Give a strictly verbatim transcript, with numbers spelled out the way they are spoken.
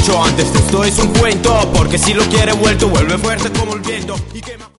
dicho antes, esto es un cuento, porque si lo quiere vuelto, vuelve fuerte como el viento y quema.